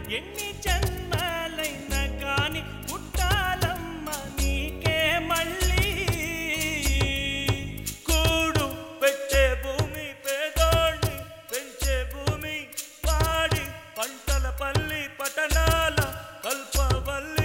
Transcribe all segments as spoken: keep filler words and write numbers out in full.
ఎన్ని జన్మలైనా కాని పుట్టాలమ్మ నీకే మళ్ళీ కూడు పెట్టే భూమి పేదోళ్ళని పెంచే భూమి పాడి పంటల పల్లి పట్టణాల కల్పవల్లి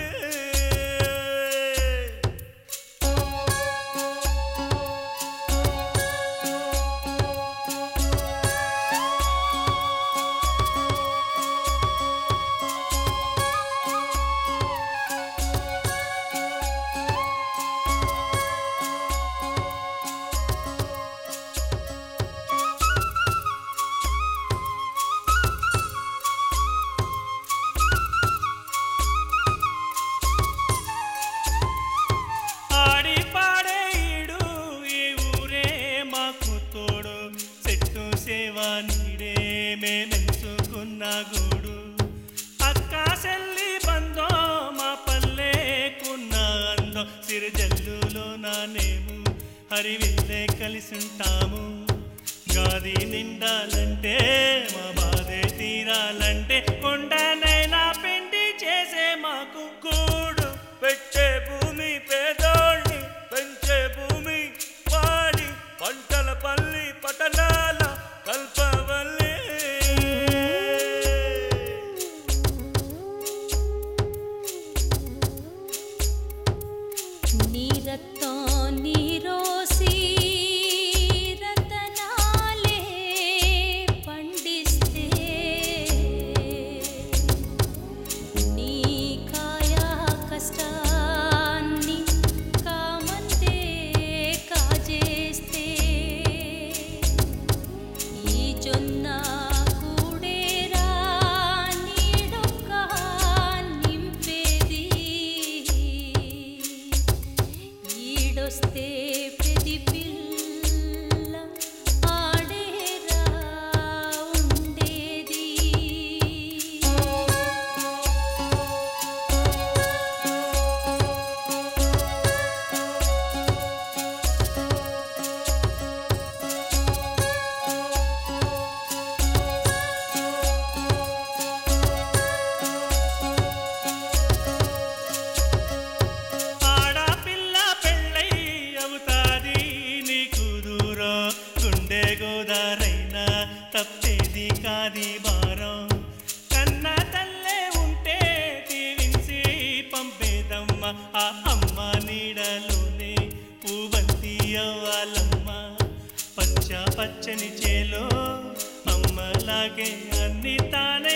నీడే మేమెంచుకున్న గూడు అక్క చెల్లి బందో మా పల్లెకున్న అందం సిరిజల్లులో నానేము హరివిల్లే కలిసుంటాము గాది నిండాలంటే మా బాధే తీరాలంటే కొండనైనా పిండి చేసే మాకు కూడు పెట్టే భూమి పేదోళ్ళని పెంచే భూమి పాడి పంటల పల్లి పట్టణాల కల్పవల్లి నీరతో నీరోసి రతనాలే పండిస్తే నీ కాయా కష్టాన్ని కామంతే కాజేస్తే ఈ జొన్న కూడేరా నీడొక్క నింపేది ఈడొస్తే ప్రతి పిల్ల ఆడేరా ఉండేది ఆడపిల్ల పెళ్ళై అవుతాది నీకు దూరం గుండె గోదారైనా తప్పేది కాది భారం కన్న తల్లే ఉంటే దీవించి పంపేదమ్మ ఆ అమ్మ నీడలోనే పూవంతి అవ్వాలమ్మ పచ్చ పచ్చని చేలో అమ్మలాగే అన్ని తానే